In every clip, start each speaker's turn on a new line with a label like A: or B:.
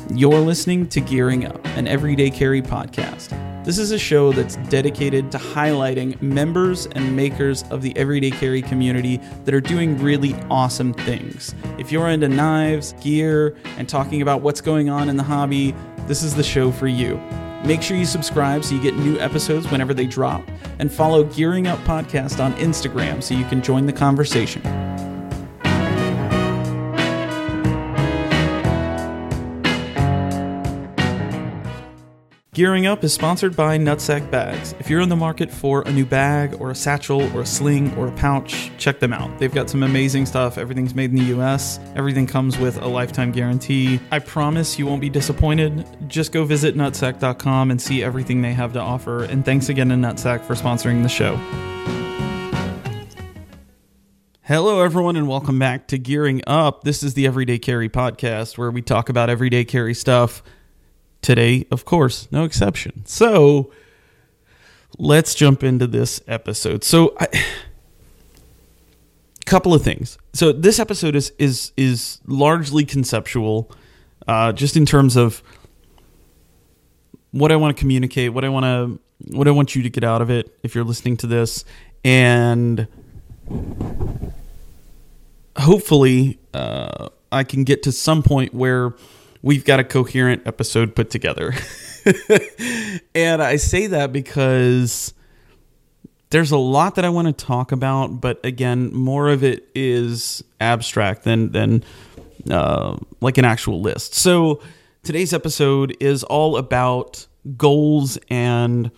A: You're listening to Gearing Up, an Everyday Carry podcast. This is a show that's dedicated to highlighting members and makers of the Everyday Carry community that are doing really awesome things. If you're into knives, gear, and talking about what's going on in the hobby, this is the show for you. Make sure you subscribe so you get new episodes whenever they drop, and follow Gearing Up Podcast on Instagram so you can join the conversation. Gearing Up is sponsored by Nutsack Bags. If you're in the market for a new bag or a satchel or a sling or a pouch, check them out. They've got some amazing stuff. Everything's made in the US. Everything comes with a lifetime guarantee. I promise you won't be disappointed. Just go visit nutsack.com and see everything they have to offer. And thanks again to Nutsack for sponsoring the show. Hello, everyone, and welcome back to Gearing Up. This is the Everyday Carry podcast where we talk about everyday carry stuff. Today, of course, no exception. So let's jump into this episode. So couple of things. So this episode is largely conceptual, just in terms of what I want to communicate, what I want you to get out of it if you're listening to this, and hopefully I can get to some point where we've got a coherent episode put together. And I say that because there's a lot that I want to talk about, but again, more of it is abstract than like an actual list. So today's episode is all about goals and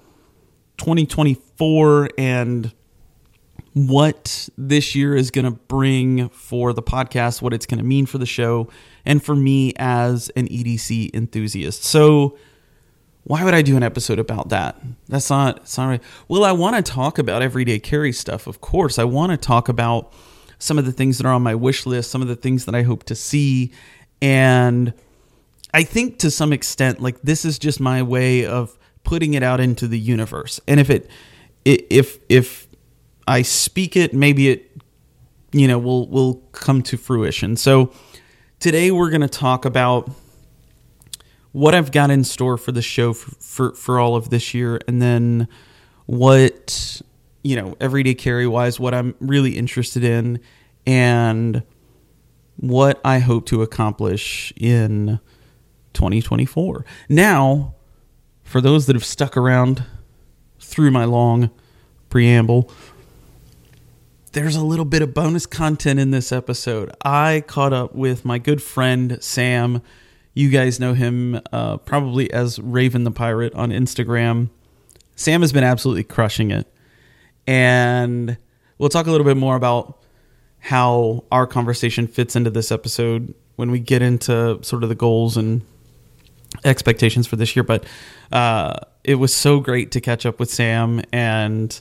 A: 2024 and what this year is going to bring for the podcast, what it's going to mean for the show, and for me as an EDC enthusiast. So why would I do an episode about that? It's not right. Well, I want to talk about everyday carry stuff, of course. I want to talk about some of the things that are on my wish list, some of the things that I hope to see. And I think to some extent, like, this is just my way of putting it out into the universe. And if I speak it, maybe it, will come to fruition. So today we're going to talk about what I've got in store for the show for all of this year, and then what, everyday carry wise, what I'm really interested in, and what I hope to accomplish in 2024. Now, for those that have stuck around through my long preamble, there's a little bit of bonus content in this episode. I caught up with my good friend, Sam. You guys know him probably as Raven the Pirate on Instagram. Sam has been absolutely crushing it. And we'll talk a little bit more about how our conversation fits into this episode when we get into sort of the goals and expectations for this year. But it was so great to catch up with Sam, and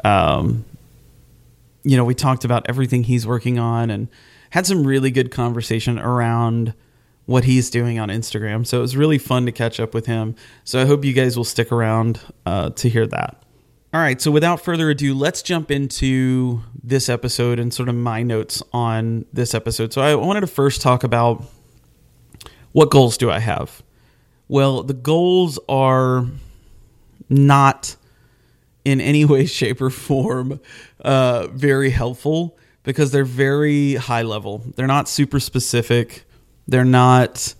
A: we talked about everything he's working on and had some really good conversation around what he's doing on Instagram. So it was really fun to catch up with him. So I hope you guys will stick around to hear that. All right. So without further ado, let's jump into this episode and sort of my notes on this episode. So I wanted to first talk about what goals do I have? Well, the goals are not in any way, shape, or form very helpful, because they're very high level. They're not super specific. They're not,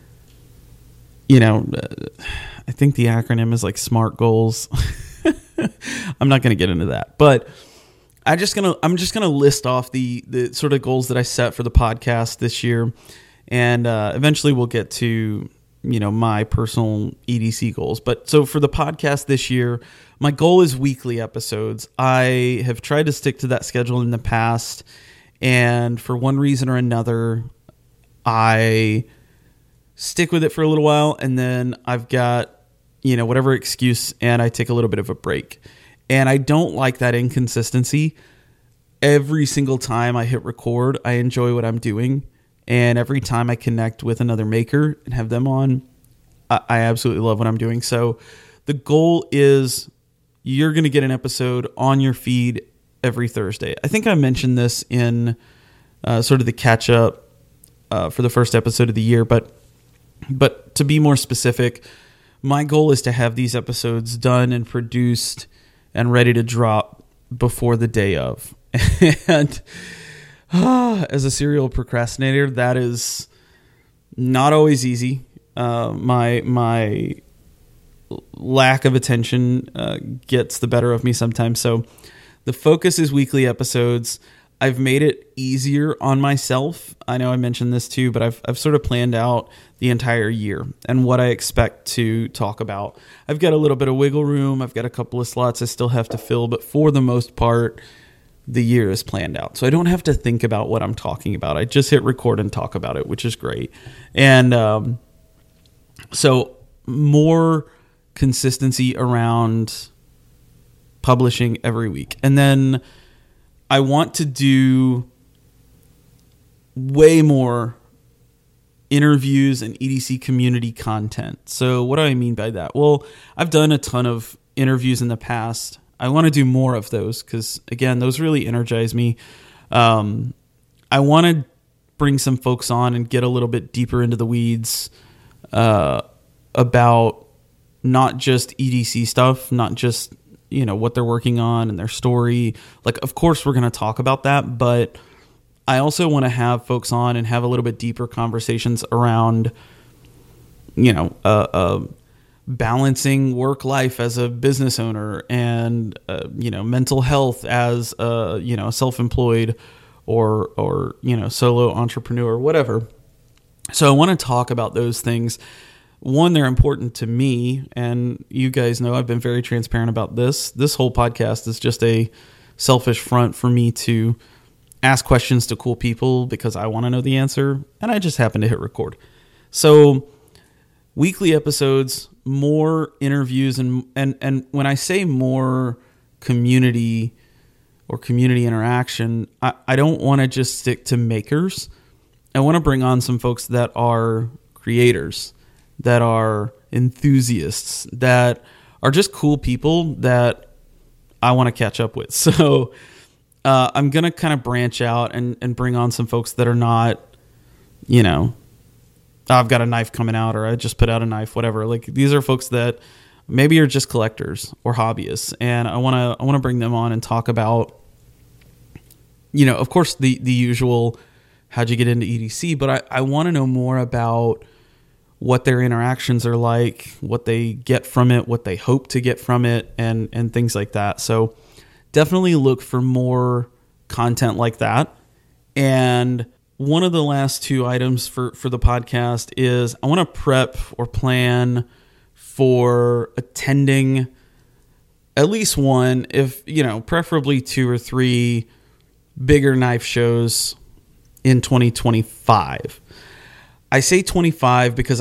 A: I think the acronym is like SMART goals. I'm not going to get into that, but I'm just going to list off the sort of goals that I set for the podcast this year. And eventually we'll get to, my personal EDC goals. But so for the podcast this year, my goal is weekly episodes. I have tried to stick to that schedule in the past, and for one reason or another, I stick with it for a little while, and then I've got, whatever excuse, and I take a little bit of a break. And I don't like that inconsistency. Every single time I hit record, I enjoy what I'm doing. And every time I connect with another maker and have them on, I absolutely love what I'm doing. So the goal is you're going to get an episode on your feed every Thursday. I think I mentioned this in sort of the catch up for the first episode of the year, but But to be more specific, my goal is to have these episodes done and produced and ready to drop before the day of. And as a serial procrastinator, that is not always easy. My lack of attention gets the better of me sometimes. So the focus is weekly episodes. I've made it easier on myself. I know I mentioned this too, but I've sort of planned out the entire year and what I expect to talk about. I've got a little bit of wiggle room. I've got a couple of slots I still have to fill, but for the most part, the year is planned out. So I don't have to think about what I'm talking about. I just hit record and talk about it, which is great. And so more consistency around publishing every week. And then I want to do way more interviews and EDC community content. So what do I mean by that? Well, I've done a ton of interviews in the past. I want to do more of those because, again, those really energize me. I want to bring some folks on and get a little bit deeper into the weeds about not just EDC stuff, not just what they're working on and their story. Like, of course, we're going to talk about that, but I also want to have folks on and have a little bit deeper conversations around, balancing work life as a business owner and, mental health as a self-employed or solo entrepreneur, whatever. So I want to talk about those things. One, they're important to me, and you guys know I've been very transparent about this. This whole podcast is just a selfish front for me to ask questions to cool people because I want to know the answer, and I just happen to hit record. So weekly episodes, more interviews, and when I say more community or community interaction, I don't want to just stick to makers. I want to bring on some folks that are creators, that are enthusiasts, that are just cool people that I want to catch up with. So I'm going to kind of branch out and bring on some folks that are not, I've got a knife coming out or I just put out a knife, whatever. Like, these are folks that maybe are just collectors or hobbyists. And I want to bring them on and talk about, of course, the usual, how'd you get into EDC? But I want to know more about what their interactions are like, what they get from it, what they hope to get from it, and things like that. So definitely look for more content like that. And one of the last two items for the podcast is I want to prep or plan for attending at least one, if preferably 2 or 3 bigger knife shows in 2025. I say 25 because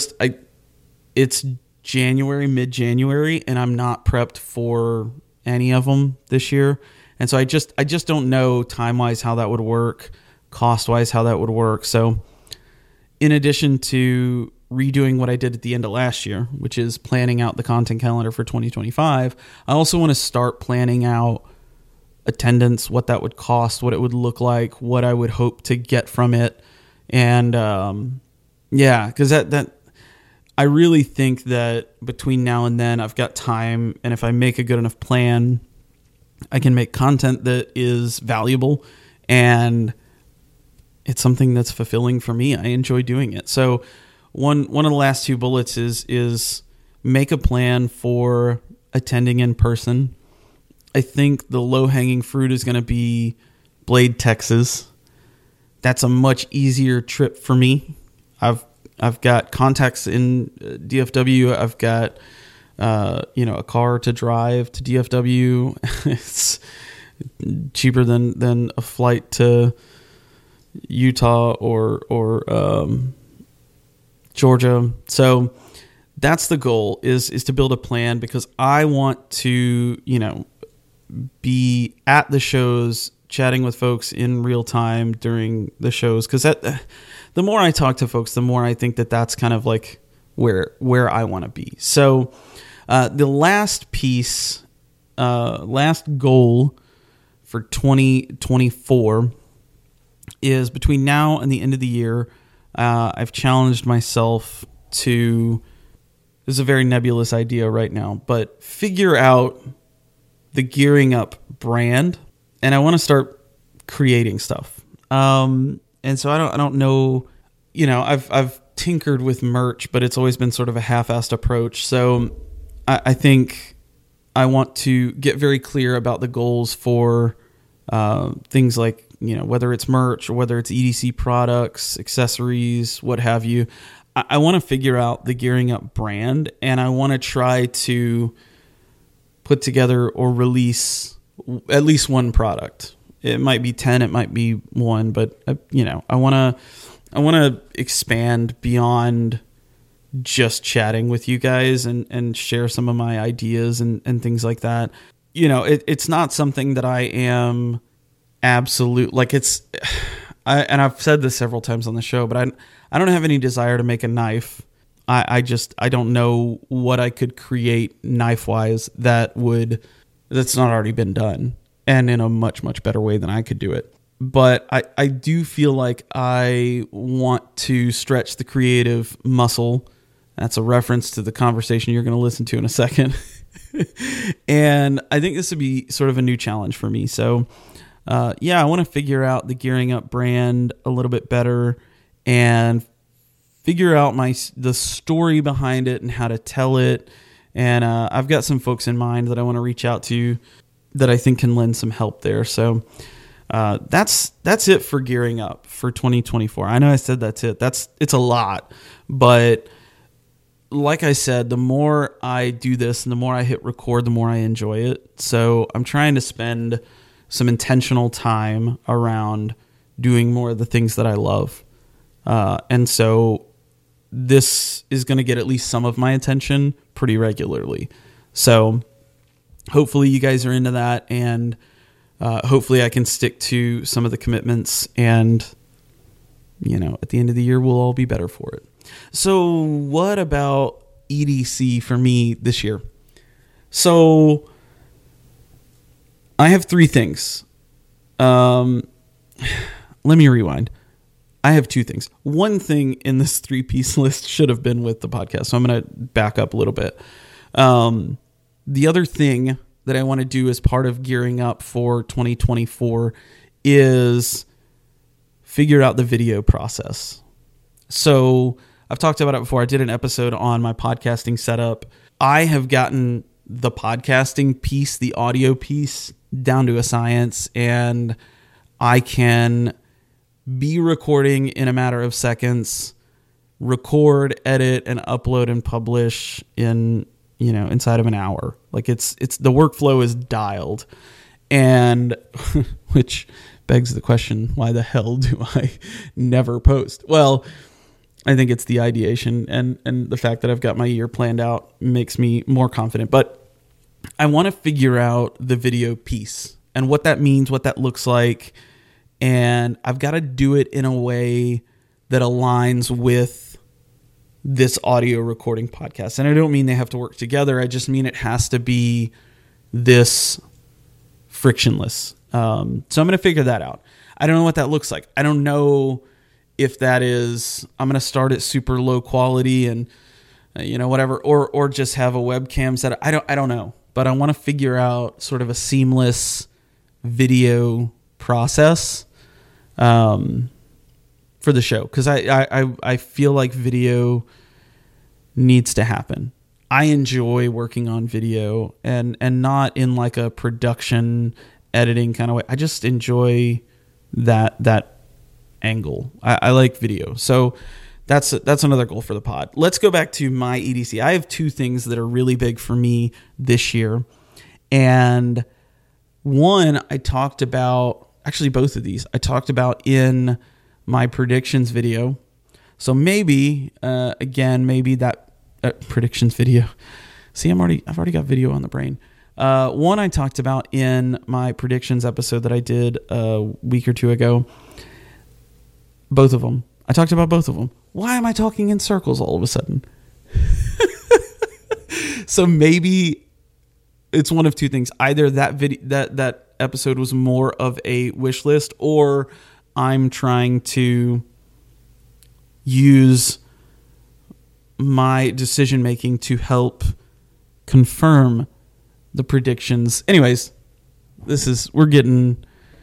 A: it's January, mid-January, and I'm not prepped for any of them this year. And so I just don't know time-wise how that would work, cost-wise how that would work. So in addition to redoing what I did at the end of last year, which is planning out the content calendar for 2025, I also want to start planning out attendance, what that would cost, what it would look like, what I would hope to get from it. And because that I really think that between now and then I've got time, and if I make a good enough plan, I can make content that is valuable and it's something that's fulfilling for me. I enjoy doing it. So one of the last 2 bullets is make a plan for attending in person. I think the low-hanging fruit is going to be Blade, Texas. That's a much easier trip for me. I've got contacts in DFW. I've got a car to drive to DFW. It's cheaper than a flight to Utah or Georgia. So that's the goal is to build a plan, because I want to be at the shows, chatting with folks in real time during the shows, because the more I talk to folks, the more I think that that's kind of like where I want to be. So the last piece, last goal for 2024 is between now and the end of the year, I've challenged myself to, this is a very nebulous idea right now, but figure out the Gearing Up brand, and I want to start creating stuff. And so I don't know, I've tinkered with merch, but it's always been sort of a half-assed approach. So I think I want to get very clear about the goals for things like, whether it's merch or whether it's EDC products, accessories, what have you. I want to figure out the Gearing Up brand, and I want to try to put together or release at least one product. It might be 10, it might be one, but I want to expand beyond just chatting with you guys and share some of my ideas and things like that. It's not something that I am absolute, like and I've said this several times on the show, but I don't have any desire to make a knife. I don't know what I could create knife-wise that's not already been done, and in a much, much better way than I could do it. But I do feel like I want to stretch the creative muscle. That's a reference to the conversation you're going to listen to in a second. And I think this would be sort of a new challenge for me. So, I want to figure out the Gearing Up brand a little bit better and figure out the story behind it and how to tell it. And I've got some folks in mind that I want to reach out to that I think can lend some help there. So that's it for Gearing Up for 2024. I know I said that's it. It's a lot, but like I said, the more I do this and the more I hit record, the more I enjoy it. So I'm trying to spend some intentional time around doing more of the things that I love. And so this is going to get at least some of my attention pretty regularly. So hopefully you guys are into that, and hopefully I can stick to some of the commitments, and at the end of the year we'll all be better for it. So what about EDC for me this year? So I have 3 things. Let me rewind. I have 2 things. One thing in this 3-piece list should have been with the podcast, so I'm going to back up a little bit. The other thing that I want to do as part of Gearing Up for 2024 is figure out the video process. So I've talked about it before. I did an episode on my podcasting setup. I have gotten the podcasting piece, the audio piece, down to a science, and I can be recording in a matter of seconds, record, edit, and upload and publish in, inside of an hour. Like it's the workflow is dialed, and which begs the question, why the hell do I never post? Well, I think it's the ideation and the fact that I've got my year planned out makes me more confident, but I want to figure out the video piece and what that means, what that looks like. And I've got to do it in a way that aligns with this audio recording podcast. And I don't mean they have to work together. I just mean it has to be this frictionless. So I'm going to figure that out. I don't know what that looks like. I don't know if that is, I'm going to start at super low quality and, whatever, or just have a webcam set. I don't know, but I want to figure out sort of a seamless video process for the show, because I feel like video needs to happen. I enjoy working on video and not in like a production editing kind of way. I just enjoy that angle. I like video. So that's another goal for the pod. Let's go back to my EDC. I have 2 things that are really big for me this year. And one, I talked about, actually both of these, I talked about in my predictions video. So maybe, maybe that predictions video. See, I've already got video on the brain. One I talked about in my predictions episode that I did a week or 2 ago. Both of them. I talked about both of them. Why am I talking in circles all of a sudden? So maybe it's one of 2 things. Either that video, that episode was more of a wish list, or I'm trying to use my decision making to help confirm the predictions. Anyways, we're getting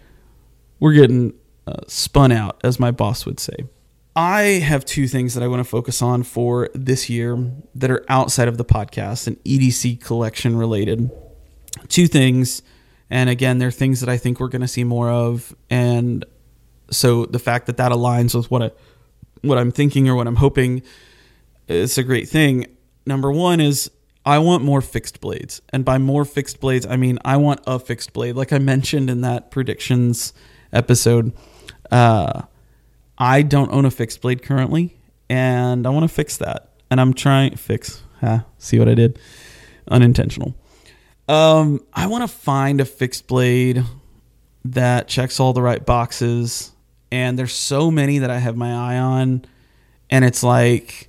A: spun out, as my boss would say. I have two things that I want to focus on for this year that are outside of the podcast and EDC collection related. Two things. And again, they're things that I think we're going to see more of. And so the fact that aligns with what I'm thinking or what I'm hoping, it's a great thing. Number one is I want more fixed blades. And by more fixed blades, I mean I want a fixed blade. Like I mentioned in that predictions episode, I don't own a fixed blade currently, and I want to fix that. And I'm trying see what I did? Unintentional. I want to find a fixed blade that checks all the right boxes, and there's so many that I have my eye on, and it's like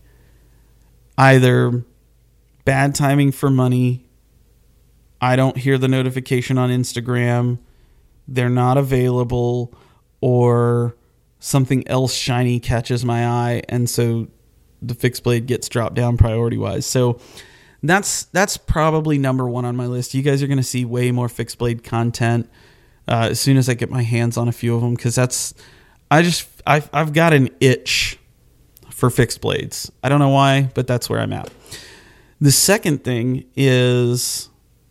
A: either bad timing for money, I don't hear the notification on Instagram, they're not available, or something else shiny catches my eye, and so the fixed blade gets dropped down priority wise. So that's probably number one on my list. You guys are going to see way more fixed blade content as soon as I get my hands on a few of them, because I've got an itch for fixed blades. I don't know why, but that's where I'm at. The second thing is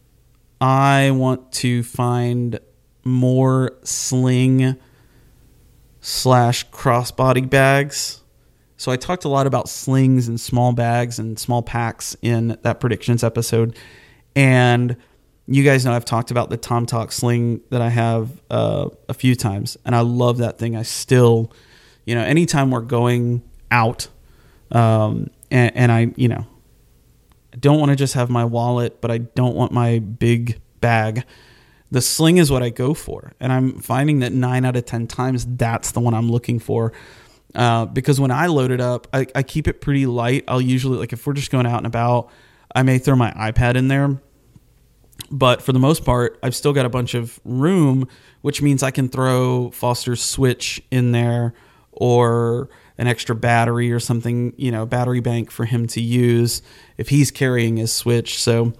A: I want to find more sling / crossbody bags. So I talked a lot about slings and small bags and small packs in that predictions episode. And you guys know I've talked about the Tom Talk sling that I have a few times. And I love that thing. I still, anytime we're going out and I, I don't want to just have my wallet, but I don't want my big bag. The sling is what I go for. And I'm finding that 9 out of 10 times, that's the one I'm looking for. Because when I load it up, I keep it pretty light. I'll usually, like if we're just going out and about, I may throw my iPad in there. But for the most part, I've still got a bunch of room, which means I can throw Foster's Switch in there or an extra battery or something, battery bank for him to use if he's carrying his Switch. So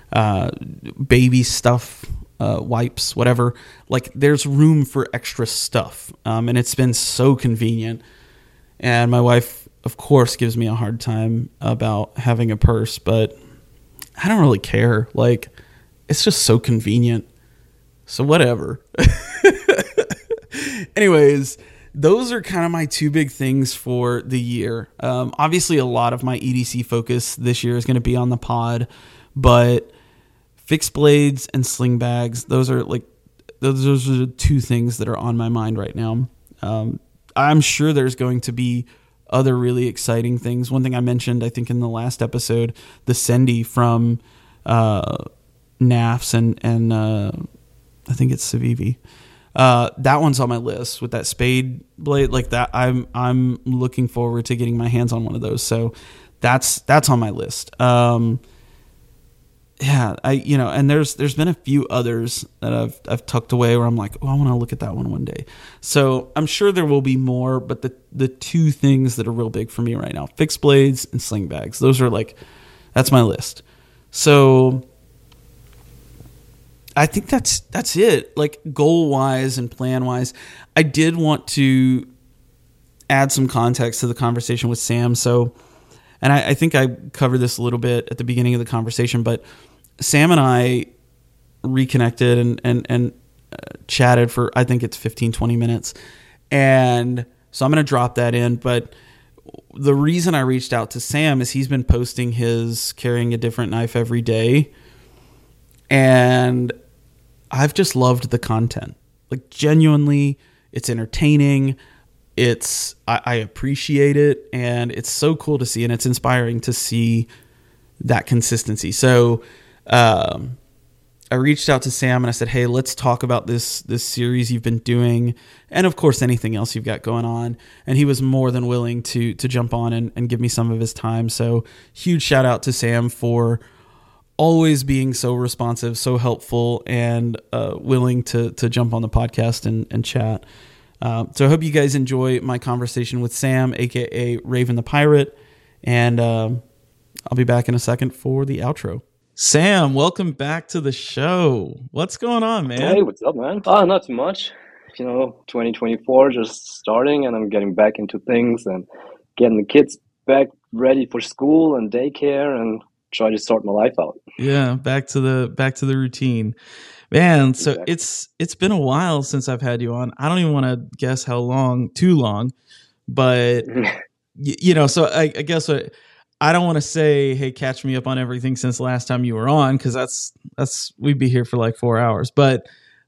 A: baby stuff, wipes, whatever. Like there's room for extra stuff. And it's been so convenient. And my wife, of course, gives me a hard time about having a purse, but I don't really care. Like, it's just so convenient. So whatever. Anyways, those are kind of my two big things for the year. Obviously, a lot of my EDC focus this year is going to be on the pod, but fixed blades and sling bags, those are the two things that are on my mind right now. I'm sure there's going to be other really exciting things. One thing I mentioned, I think in the last episode, the Sendy from NAFS and I think it's Civivi. That one's on my list with that spade blade like that. I'm looking forward to getting my hands on one of those. So that's on my list. Yeah, and there's been a few others that I've tucked away where I'm like, oh, I want to look at that one day. So I'm sure there will be more, but the two things that are real big for me right now, fixed blades and sling bags, those are that's my list. So I think that's it. Like goal wise and plan wise, I did want to add some context to the conversation with Sam. So, and I think I covered this a little bit at the beginning of the conversation, but Sam and I reconnected and chatted for, I think it's 15, 20 minutes. And so I'm going to drop that in. But the reason I reached out to Sam is he's been posting his carrying a different knife every day. And I've just loved the content. Like genuinely, it's entertaining. I appreciate it. And it's so cool to see. And it's inspiring to see that consistency. So I reached out to Sam and I said, hey, let's talk about this series you've been doing. And of course, anything else you've got going on. And he was more than willing to jump on and give me some of his time. So huge shout out to Sam for always being so responsive, so helpful, and willing to jump on the podcast and chat. So I hope you guys enjoy my conversation with Sam, aka Raven the Pirate. And I'll be back in a second for the outro. Sam, welcome back to the show. What's going on, man?
B: Hey, what's up, man? Oh, not too much. 2024 just starting, and I'm getting back into things and getting the kids back ready for school and daycare and try to sort my life out.
A: Yeah, back to the routine. Man, so
B: Exactly.
A: it's been a while since I've had you on. I don't even want to guess how long, too long, but so I guess I don't want to say, hey, catch me up on everything since the last time you were on, because that's we'd be here for like 4 hours. But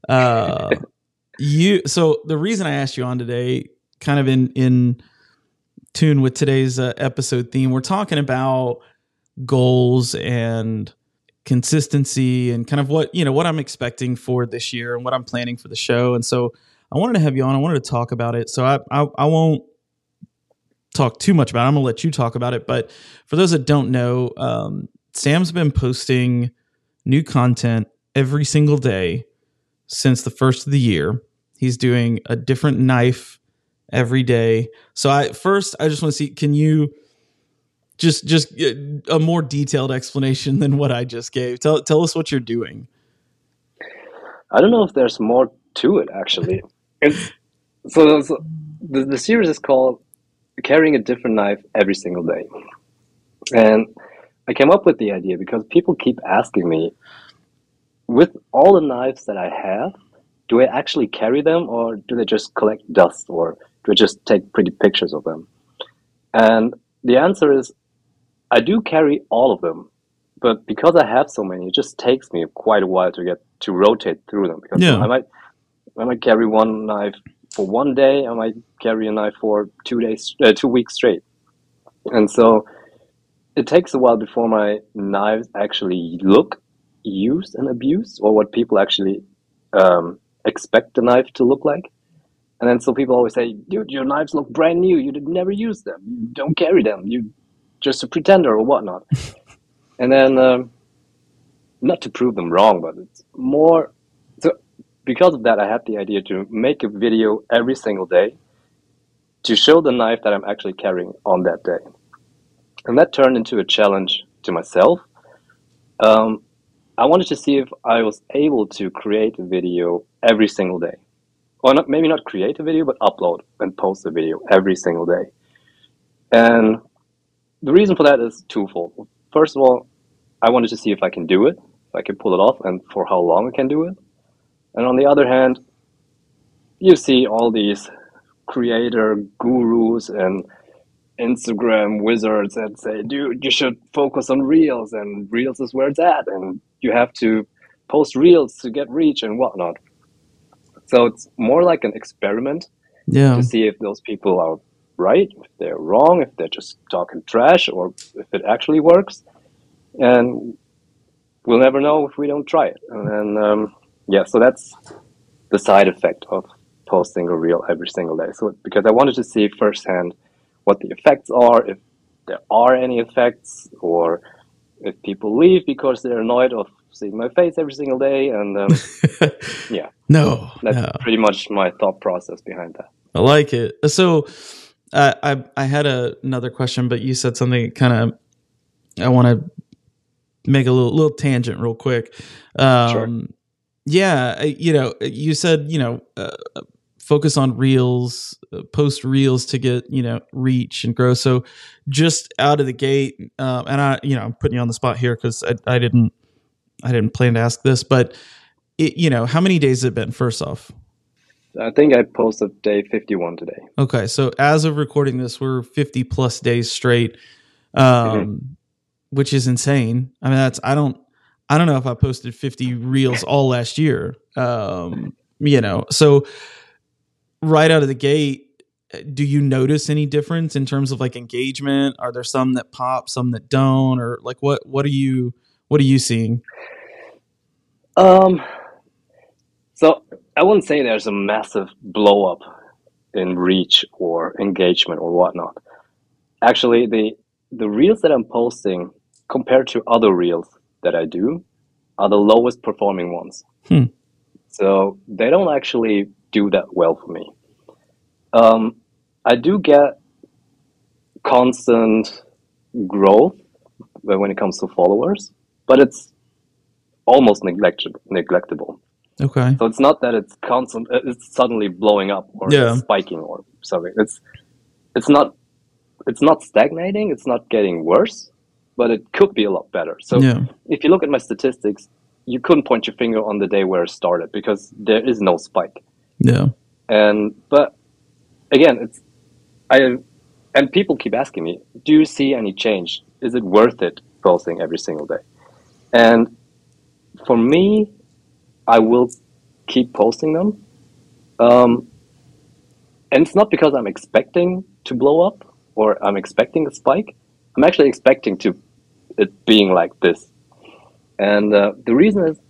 A: so the reason I asked you on today, kind of in tune with today's episode theme, we're talking about goals and consistency and kind of what I'm expecting for this year and what I'm planning for the show. And so I wanted to have you on. I wanted to talk about it. So I won't talk too much about it. I'm gonna let you talk about it. But for those that don't know, Sam's been posting new content every single day since the first of the year. He's doing a different knife every day. So I just want to see, can you just a more detailed explanation than what I just gave? Tell us what you're doing.
B: I don't know if there's more to it, actually. It's so the series is called Carrying a Different Knife Every Single Day. And I came up with the idea because people keep asking me, with all the knives that I have, do I actually carry them, or do they just collect dust, or do I just take pretty pictures of them? And the answer is, I do carry all of them, but because I have so many, it just takes me quite a while to get to rotate through them. Because
A: Yeah.
B: I might carry one knife for one day, I might carry a knife for 2 days, 2 weeks straight, and so it takes a while before my knives actually look used and abused, or what people actually expect the knife to look like. And then so people always say, dude, your knives look brand new. You did never use them. You don't carry them. You just a pretender or whatnot. And then, not to prove them wrong, but it's more. So because of that, I had the idea to make a video every single day to show the knife that I'm actually carrying on that day. And that turned into a challenge to myself. I wanted to see if I was able to create a video every single day. Or not, maybe not create a video, but upload and post a video every single day. And the reason for that is twofold. First of all, I wanted to see if I can do it, if I can pull it off, and for how long I can do it. And on the other hand, you see all these creator gurus and Instagram wizards that say, dude, you should focus on Reels, and Reels is where it's at, and you have to post Reels to get reach and whatnot. So it's more like an experiment
A: Yeah.
B: to see if those people are right, if they're wrong, if they're just talking trash, or if it actually works. And we'll never know if we don't try it. And then, so that's the side effect of posting a reel every single day. So because I wanted to see firsthand what the effects are, if there are any effects, or if people leave because they're annoyed of seeing my face every single day. And yeah, that's
A: No.
B: pretty much my thought process behind that.
A: I like it. So I had another question, but you said something kind of, I want to make a little tangent real quick.
B: Sure.
A: Yeah, you said, focus on reels, post reels to get, reach and grow. So just out of the gate, and I'm putting you on the spot here because I didn't plan to ask this, but how many days has it been, first off?
B: I think I posted day 51 today.
A: Okay. So as of recording this, we're 50 plus days straight, which is insane. I mean, I don't know if I posted 50 reels all last year. So right out of the gate, do you notice any difference in terms of like engagement? Are there some that pop, some that don't, or like what are you seeing?
B: So I wouldn't say there's a massive blow up in reach or engagement or whatnot. Actually, the reels that I'm posting compared to other reels that I do are the lowest performing ones. So they don't actually do that well for me. I do get constant growth when it comes to followers, but it's almost neglectable.
A: Okay.
B: So it's not that it's constant, it's suddenly blowing up or
A: Yeah.
B: it's spiking or something. It's not stagnating, it's not getting worse, but it could be a lot better. So
A: Yeah.
B: if you look at my statistics, you couldn't point your finger on the day where it started because there is no spike.
A: Yeah.
B: But again, and people keep asking me, do you see any change? Is it worth it posting every single day? And for me, I will keep posting them. And it's not because I'm expecting to blow up or I'm expecting a spike. I'm actually expecting it being like this. And the reason is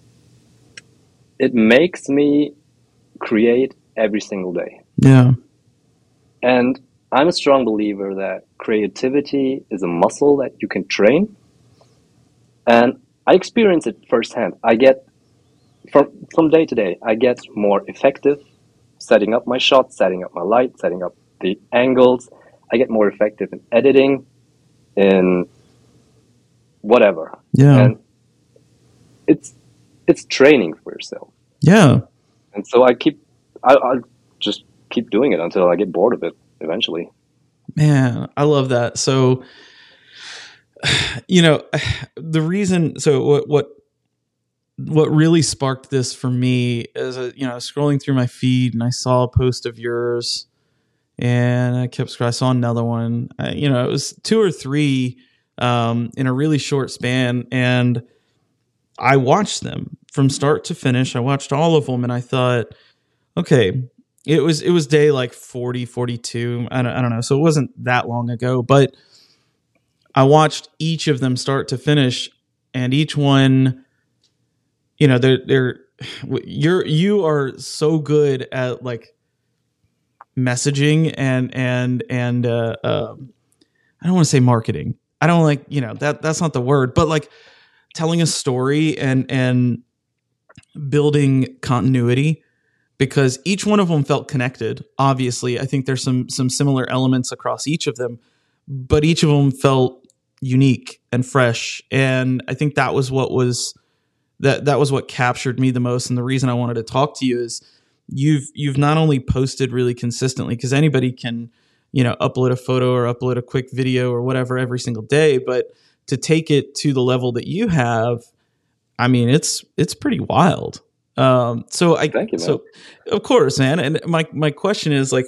B: it makes me create every single day.
A: Yeah.
B: And I'm a strong believer that creativity is a muscle that you can train. And I experience it firsthand. I get from day to day, I get more effective setting up my shots, setting up my light, setting up the angles. I get more effective in editing, in whatever.
A: Yeah.
B: And it's training for yourself.
A: Yeah.
B: And so I'll just keep doing it until I get bored of it eventually.
A: Man, I love that. So, the reason, so what really sparked this for me is, scrolling through my feed and I saw a post of yours and I saw another one, it was 2 or 3, in a really short span. And I watched them from start to finish. I watched all of them and I thought, okay, it was day like 40, 42. I don't know. So it wasn't that long ago, but I watched each of them start to finish, and each one, you are so good at like messaging and I don't want to say marketing. I don't like, that's not the word, but like telling a story and building continuity, because each one of them felt connected. Obviously, I think there's some similar elements across each of them, but each of them felt unique and fresh. And I think that was what captured me the most. And the reason I wanted to talk to you is you've not only posted really consistently, because anybody can, upload a photo or upload a quick video or whatever every single day, but to take it to the level that you have, I mean, it's pretty wild.
B: Thank you, man.
A: So of course, man. And my question is like,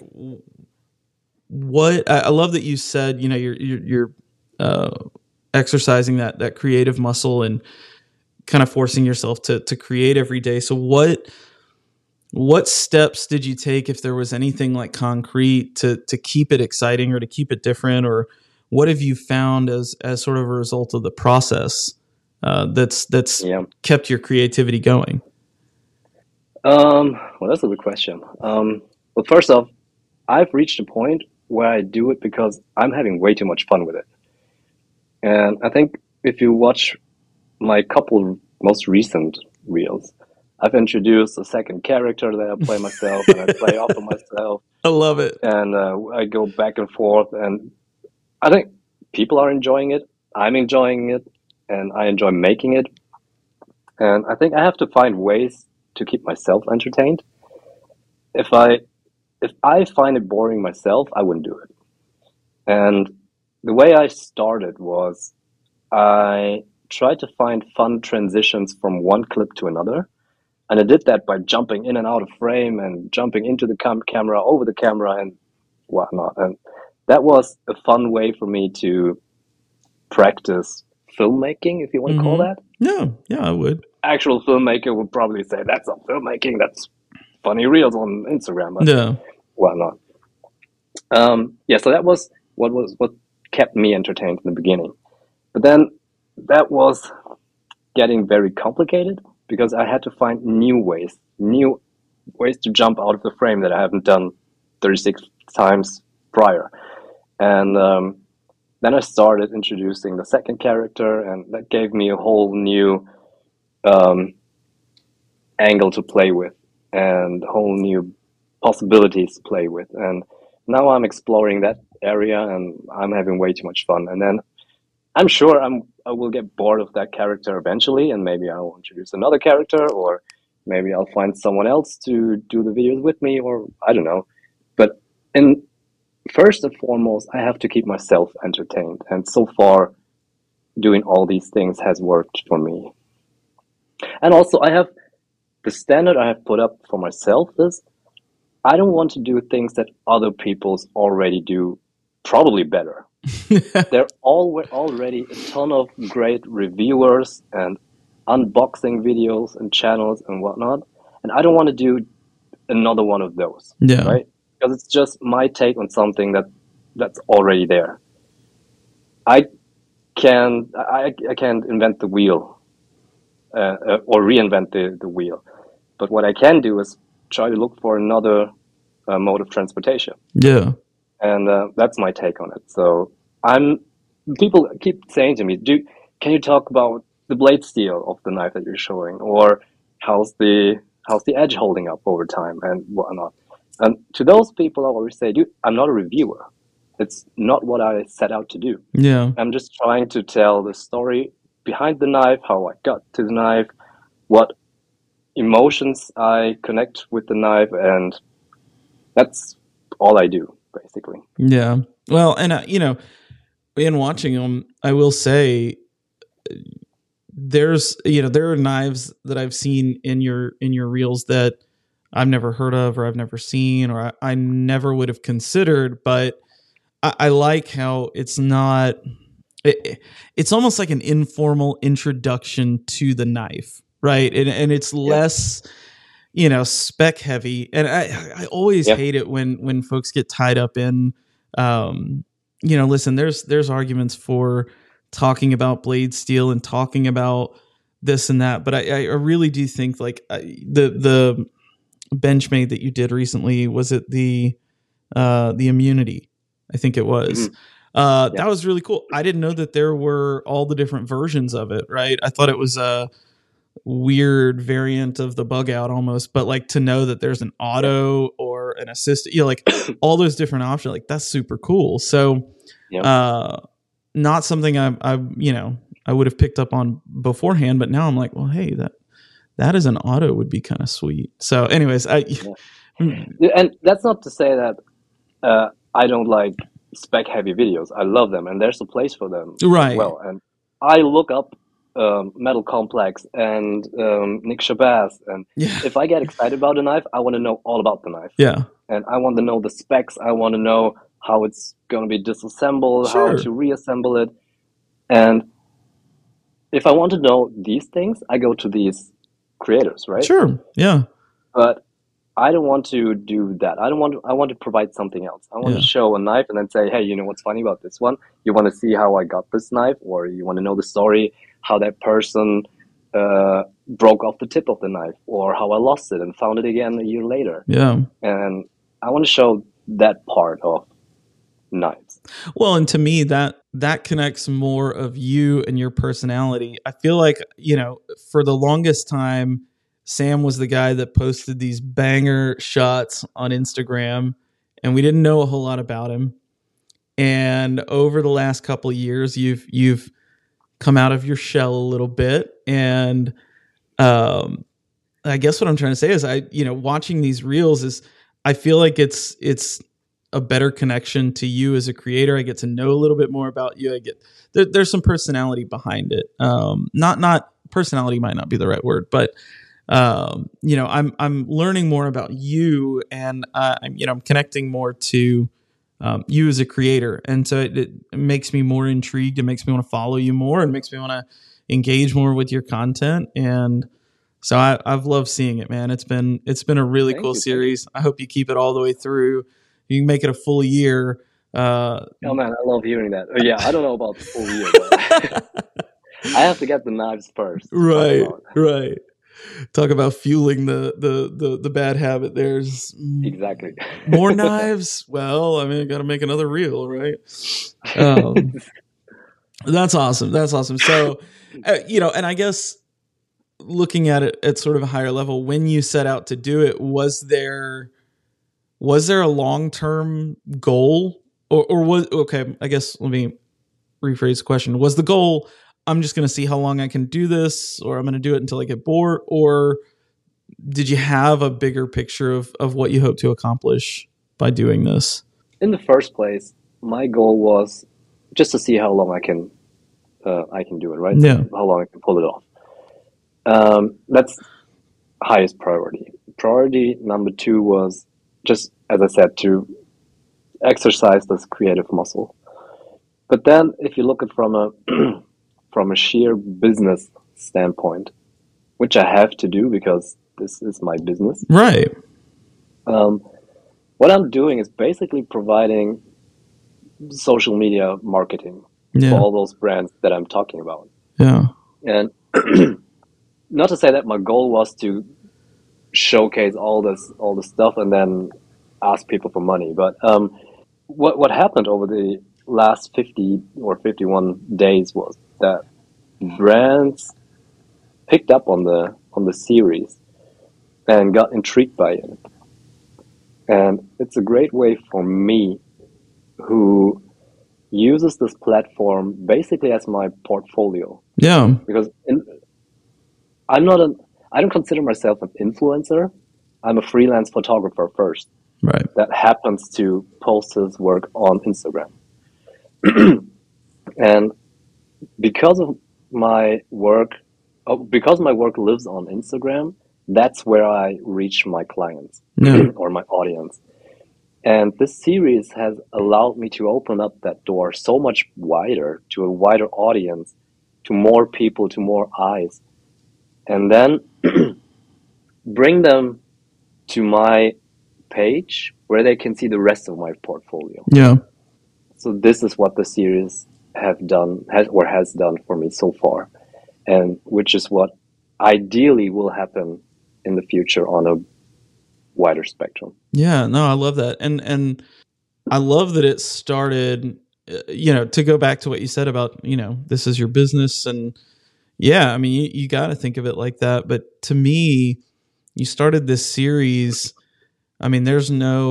A: what, I love that you said, you're exercising that creative muscle and kind of forcing yourself to create every day. So what steps did you take, if there was anything like concrete, to keep it exciting or to keep it different, or what have you found as sort of a result of the process that's kept your creativity going?
B: Well, that's a good question. Well, first off, I've reached a point where I do it because I'm having way too much fun with it. And I think if you watch my couple most recent reels, I've introduced a second character that I play myself and I play off of myself.
A: I love it.
B: And I go back and forth. And I think people are enjoying it. I'm enjoying it. And I enjoy making it. And I think I have to find ways to keep myself entertained. If I find it boring myself, I wouldn't do it. And the way I started was I tried to find fun transitions from one clip to another. And I did that by jumping in and out of frame and jumping into the camera, over the camera, and whatnot. And that was a fun way for me to practice filmmaking, if you want to call that.
A: Yeah, I would.
B: Actual filmmaker would probably say that's not filmmaking, that's funny reels on Instagram, but whatnot. So that was what kept me entertained in the beginning. But then that was getting very complicated because I had to find new ways to jump out of the frame that I haven't done 36 times prior. And then I started introducing the second character, and that gave me a whole new angle to play with and whole new possibilities to play with. And now I'm exploring that area, and I'm having way too much fun. And then I'm sure I will get bored of that character eventually, and maybe I'll introduce another character, or maybe I'll find someone else to do the videos with me, or I don't know. But in first and foremost, I have to keep myself entertained, and so far, doing all these things has worked for me. And also, I have the standard I have put up for myself is I don't want to do things that other people's already do probably better. There are already a ton of great reviewers and unboxing videos and channels and whatnot, and I don't want to do another one of those,
A: Yeah.
B: right? Because it's just my take on something that's already there. I I can't invent the wheel or reinvent the wheel, but what I can do is try to look for another mode of transportation.
A: Yeah.
B: And that's my take on it. So I'm people keep saying to me, can you talk about the blade steel of the knife that you're showing, or how's the edge holding up over time and whatnot? And to those people, I always say, dude, I'm not a reviewer. It's not what I set out to do.
A: Yeah.
B: I'm just trying to tell the story behind the knife, how I got to the knife, what emotions I connect with the knife, and that's all I do, basically.
A: Yeah. Well, and in watching them, I will say there are knives that I've seen in your reels that I've never heard of, or I've never seen, or I never would have considered. But I like how it's not. It's almost like an informal introduction to the knife, right? And it's less, spec heavy. And I always hate it when folks get tied up in, listen, there's arguments for talking about blade steel and talking about this and that, but I really do think like the Benchmade that you did recently, was it the Immunity? I think it was. Mm-hmm. That was really cool. I didn't know that there were all the different versions of it, right? I thought it was a weird variant of the bug out almost, but like to know that there's an auto or an assist, like all those different options, like that's super cool. So, not something I would have picked up on beforehand, but now I'm like, well, hey, that as an auto would be kind of sweet. So anyways,
B: and that's not to say that I don't like spec heavy videos. I love them, and there's a place for them
A: right
B: as well. And I look up Metal Complex and Nick Shabazz, and if I get excited about a knife, I want to know all about the knife.
A: Yeah.
B: And I want to know the specs. I want to know how it's going to be disassembled, how to reassemble it. And if I want to know these things, I go to these creators, right?
A: Sure. Yeah.
B: But I don't want to do that. I want to provide something else. I want to show a knife and then say, hey, you know what's funny about this one? You want to see how I got this knife, or you want to know the story, how that person broke off the tip of the knife, or how I lost it and found it again a year later.
A: Yeah.
B: And I want to show that part of knives.
A: Well, and to me, that connects more of you and your personality. I feel like, for the longest time, Sam was the guy that posted these banger shots on Instagram, and we didn't know a whole lot about him. And over the last couple of years, you've come out of your shell a little bit. And I guess what I'm trying to say is watching these reels is, I feel like it's a better connection to you as a creator. I get to know a little bit more about you. There's some personality behind it. Not personality might not be the right word, but I'm learning more about you, and I'm connecting more to you as a creator, and so it makes me more intrigued. It makes me want to follow you more, and makes me want to engage more with your content. And so I've loved seeing it, man. It's been a really cool series. I hope you keep it all the way through. You can make it a full year.
B: Oh man, I love hearing that. Yeah, I don't know about the full year, but I have to get the knives first.
A: Right. Talk about fueling the bad habit. There's
B: exactly
A: more knives. Well, I mean, I got to make another reel, right? That's awesome. So, and I guess looking at it at sort of a higher level, when you set out to do it, was there a long-term goal or was, okay, I guess let me rephrase the question. Was the goal, I'm just going to see how long I can do this, or I'm going to do it until I get bored? Or did you have a bigger picture of what you hope to accomplish by doing this?
B: In the first place, my goal was just to see how long I can do it, right?
A: Yeah.
B: How long I can pull it off. That's highest priority. Priority number two was just, as I said, to exercise this creative muscle. But then, if you look at from a from a sheer business standpoint, which I have to do because this is my business,
A: Right.
B: what I'm doing is basically providing social media marketing for all those brands that I'm talking about.
A: Yeah.
B: And not to say that my goal was to showcase all this stuff and then ask people for money, but what happened over the last 50 or 51 days was that brands picked up on the series and got intrigued by it. And it's a great way for me, who uses this platform basically as my portfolio.
A: Yeah.
B: Because I don't consider myself an influencer. I'm a freelance photographer first.
A: Right.
B: That happens to post his work on Instagram. And because my work lives on Instagram, that's where I reach my clients or my audience. And this series has allowed me to open up that door so much wider, to a wider audience, to more people, to more eyes, and then bring them to my page where they can see the rest of my portfolio.
A: Yeah.
B: So this is what the series has done for me so far, and which is what ideally will happen in the future on a wider spectrum.
A: Yeah, no, I love that. And I love that it started, to go back to what you said about, this is your business. And yeah, I mean, you got to think of it like that. But to me, you started this series. I mean, it's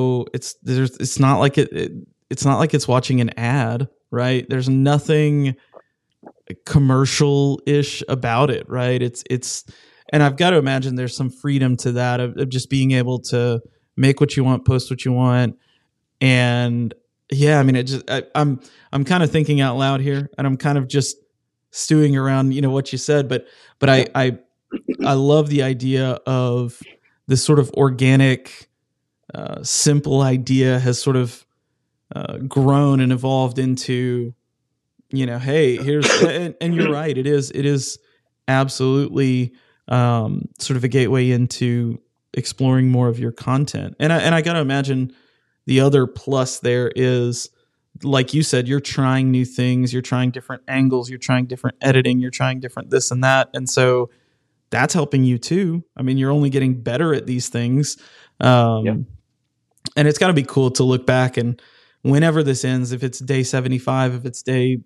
A: not like it's not like it's watching an ad, right? There's nothing commercial-ish about it, right? And I've got to imagine there's some freedom to that of just being able to make what you want, post what you want. And yeah, I mean, I'm kind of thinking out loud here, and I'm kind of just stewing around, what you said, but I love the idea of this sort of organic, simple idea has sort of grown and evolved into, hey, here's, and you're right. It is absolutely sort of a gateway into exploring more of your content. And I got to imagine the other plus there is, like you said, you're trying new things, you're trying different angles, you're trying different editing, you're trying different this and that. And so that's helping you too. I mean, you're only getting better at these things. And it's got to be cool to look back, and whenever this ends, if it's day 75, if it's day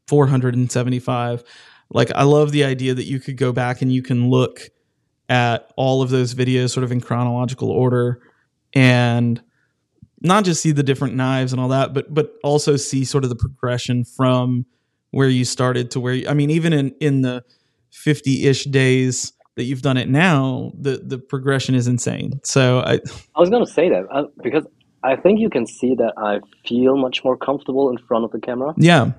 A: 475, like, I love the idea that you could go back and you can look at all of those videos sort of in chronological order and not just see the different knives and all that, but also see sort of the progression from where you started to where I mean, even in the 50-ish days that you've done it now, the progression is insane. So I
B: was going to say that because I think you can see that I feel much more comfortable in front of the camera.
A: Yeah.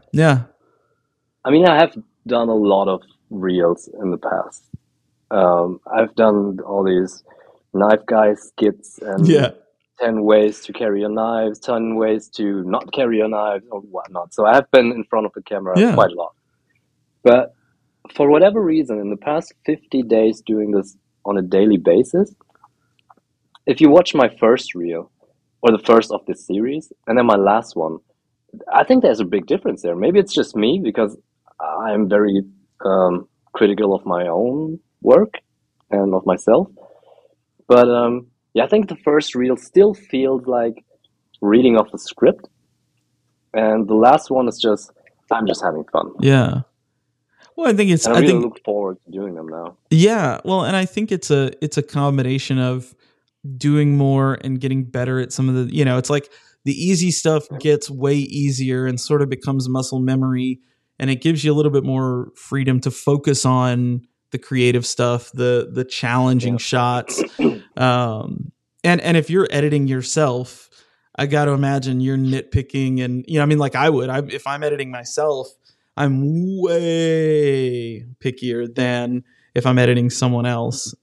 B: I mean, I have done a lot of reels in the past. I've done all these knife guy skits and 10 ways to carry your knives, 10 ways to not carry your knives or whatnot. So I have been in front of the camera quite a lot. But for whatever reason, in the past 50 days doing this on a daily basis, if you watch my first reel, or the first of this series, and then my last one, I think there's a big difference there. Maybe it's just me, because I'm very critical of my own work and of myself. But I think the first reel still feels like reading off a script. And the last one is just, I'm just having fun.
A: Yeah. Well, I think it's.
B: And I really look forward to doing them now.
A: Yeah, well, and I think it's a combination of doing more and getting better at some of the. It's like the easy stuff gets way easier and sort of becomes muscle memory, and it gives you a little bit more freedom to focus on the creative stuff, the challenging shots. And if you're editing yourself, I got to imagine you're nitpicking, and I mean, like I would, if I'm editing myself, I'm way pickier than if I'm editing someone else.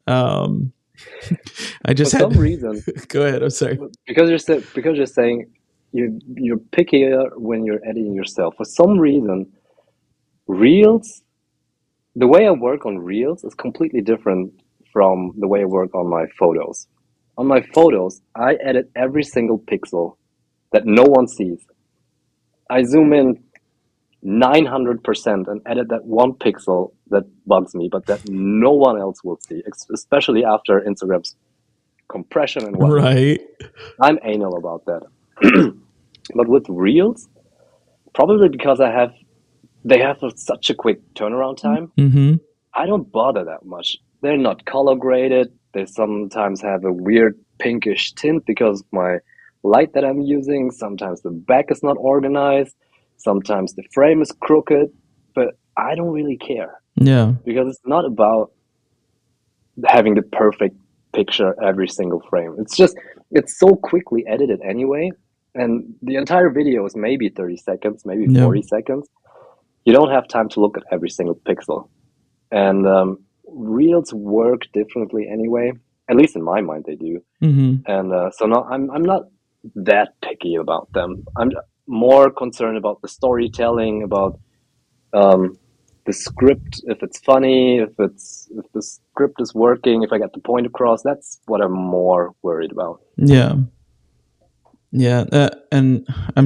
A: I just
B: for some reason.
A: Go ahead. I'm sorry.
B: Because you're saying you're pickier when you're editing yourself. For some reason, Reels, the way I work on Reels is completely different from the way I work on my photos. On my photos, I edit every single pixel that no one sees. I zoom in 900% and edit that one pixel that bugs me, but that no one else will see, especially after Instagram's compression and whatnot.
A: Right.
B: I'm anal about that. But with Reels, probably because they have such a quick turnaround time, I don't bother that much. They're not color graded. They sometimes have a weird pinkish tint because of my light that I'm using. Sometimes the back is not organized. Sometimes the frame is crooked. But I don't really care.
A: Yeah.
B: Because it's not about having the perfect picture every single frame. It's so quickly edited anyway. And the entire video is maybe 30 seconds, maybe 40 seconds. You don't have time to look at every single pixel. And Reels work differently anyway. At least in my mind, they do. And so now I'm not that picky about them. I'm more concerned about the storytelling, about the script, if it's funny, if the script is working, if I get the point across. That's what I'm more worried about.
A: Yeah. And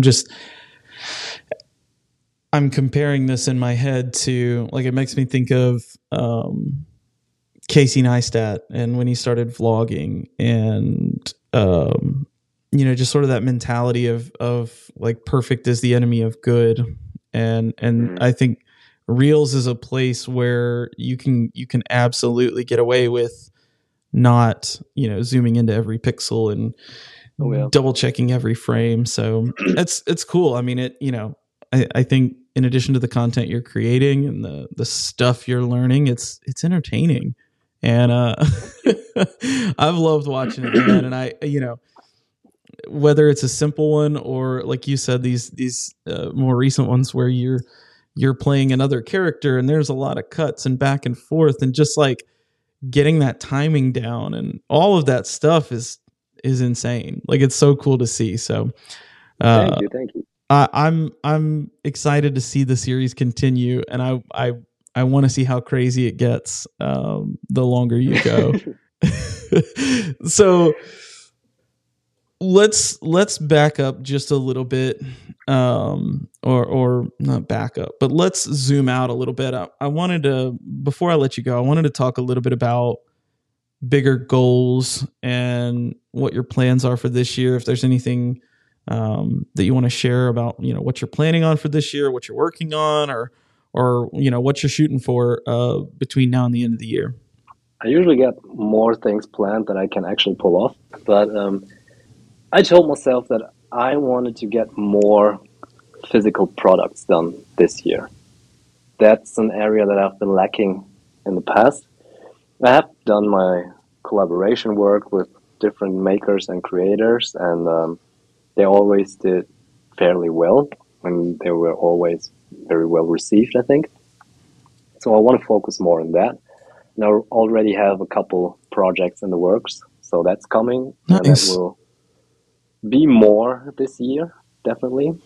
A: I'm comparing this in my head to, like, it makes me think of Casey Neistat and when he started vlogging, and just sort of that mentality of like perfect is the enemy of good, and I think Reels is a place where you can absolutely get away with not zooming into every pixel and double checking every frame. So it's cool. I mean, I think in addition to the content you're creating and the stuff you're learning, it's entertaining. And I've loved watching it, man. And I whether it's a simple one or, like you said, these more recent ones where you're playing another character and there's a lot of cuts and back and forth, and just like getting that timing down and all of that stuff is insane. Like, it's so cool to see. So
B: thank you.
A: I'm excited to see the series continue, and I want to see how crazy it gets the longer you go. So let's back up just a little bit, or not back up, but let's zoom out a little bit. I wanted to, before I let you go, I wanted to talk a little bit about bigger goals and what your plans are for this year. If there's anything that you want to share about, what you're planning on for this year, what you're working on, or what you're shooting for between now and the end of the year.
B: I usually get more things planned that I can actually pull off, but I told myself that I wanted to get more physical products done this year. That's an area that I've been lacking in the past. I have done my collaboration work with different makers and creators, and they always did fairly well, and they were always very well received, I think. So I want to focus more on that. And I already have a couple projects in the works, so that's coming.
A: Nice.
B: And that will be more this year, definitely.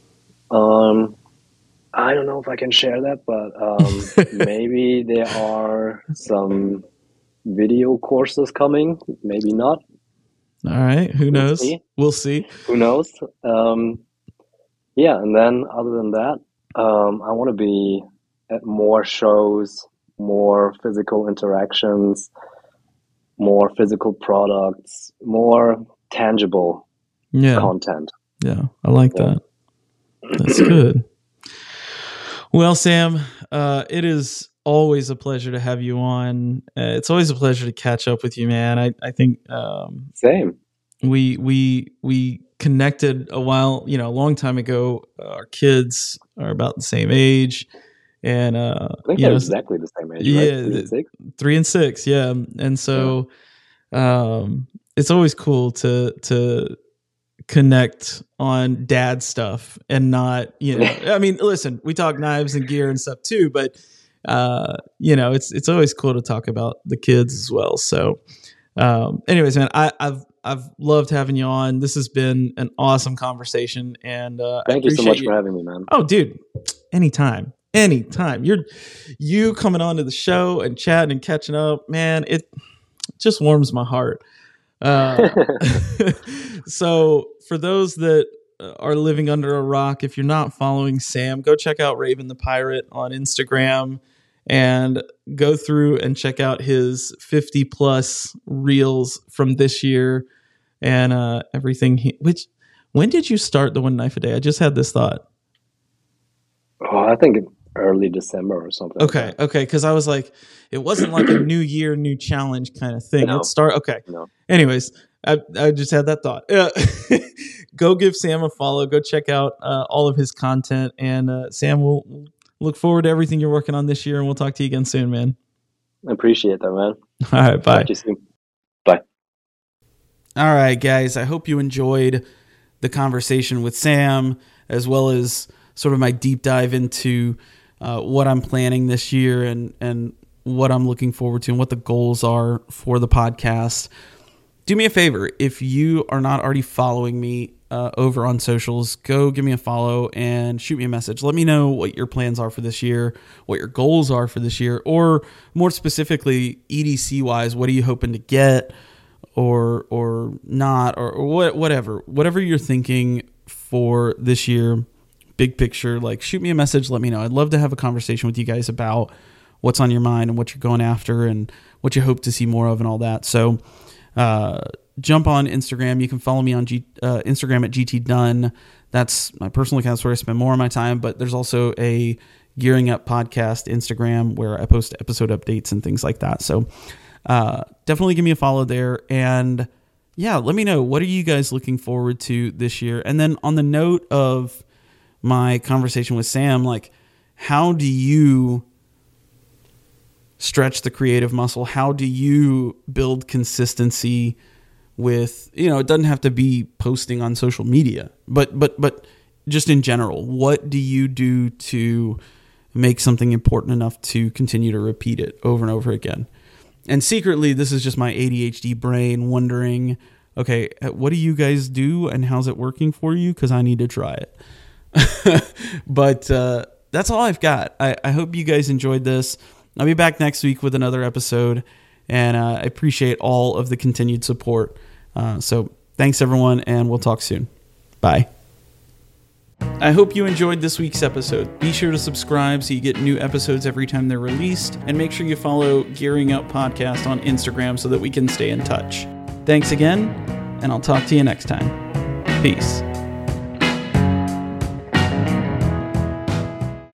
B: I don't know if I can share that, but maybe there are some video courses coming, maybe not.
A: All right, who knows? We'll see.
B: Who knows? Yeah, and then other than that, I want to be at more shows, more physical interactions, more physical products, more tangible content.
A: Yeah, I like that. That's good. Well, Sam, it is always a pleasure to have you on. It's always a pleasure to catch up with you, man. I think
B: same.
C: we connected a long time ago. Our kids are about the same age, and
B: I think they're exactly the same age, right? 3 and 6.
C: 3 and 6, yeah. And so, it's always cool to connect on dad stuff and not, I mean, listen, we talk knives and gear and stuff too, but it's always cool to talk about the kids as well. So, anyways, man, I've loved having you on. This has been an awesome conversation, and
B: thank you so much for having me, man.
C: Oh, dude, anytime. You coming on to the show and chatting and catching up, man, it just warms my heart. So for those that are living under a rock, if you're not following Sam, go check out Raven the Pirate on Instagram and go through and check out his 50 plus reels from this year and everything. When did you start the One Knife a Day? I just had this thought.
B: Oh, I think early December or something.
C: Okay. Because I was like, it wasn't like a new year, new challenge kind of thing.
B: No.
C: Okay.
B: No.
C: Anyways, I just had that thought. Go give Sam a follow. Go check out all of his content. And Sam, we'll look forward to everything you're working on this year, and we'll talk to you again soon, man.
B: I appreciate that, man.
C: All right, bye.
B: Talk to you soon. Bye.
A: All right, guys. I hope you enjoyed the conversation with Sam, as well as sort of my deep dive into what I'm planning this year and what I'm looking forward to and what the goals are for the podcast. Do me a favor. If you are not already following me over on socials, go give me a follow and shoot me a message. Let me know what your plans are for this year, what your goals are for this year, or more specifically, EDC wise, what are you hoping to get or not, or whatever you're thinking for this year. Big picture, like shoot me a message. Let me know. I'd love to have a conversation with you guys about what's on your mind and what you're going after and what you hope to see more of and all that. So jump on Instagram. You can follow me on Instagram at GTDunn. That's my personal account. That's where I spend more of my time. But there's also a Gearing Up podcast Instagram where I post episode updates and things like that. So definitely give me a follow there. And yeah, let me know, what are you guys looking forward to this year? And then on the note of my conversation with Sam, like, how do you stretch the creative muscle? How do you build consistency with, it doesn't have to be posting on social media, but just in general, what do you do to make something important enough to continue to repeat it over and over again? And secretly, this is just my ADHD brain wondering, okay, what do you guys do and how's it working for you? 'Cause I need to try it. But that's all I've got. I hope you guys enjoyed this. I'll be back next week with another episode, and I appreciate all of the continued support. So thanks, everyone, and we'll talk soon. Bye. I hope you enjoyed this week's episode. Be sure to subscribe so you get new episodes every time they're released, and make sure you follow Gearing Up Podcast on Instagram so that we can stay in touch. Thanks again, and I'll talk to you next time. Peace.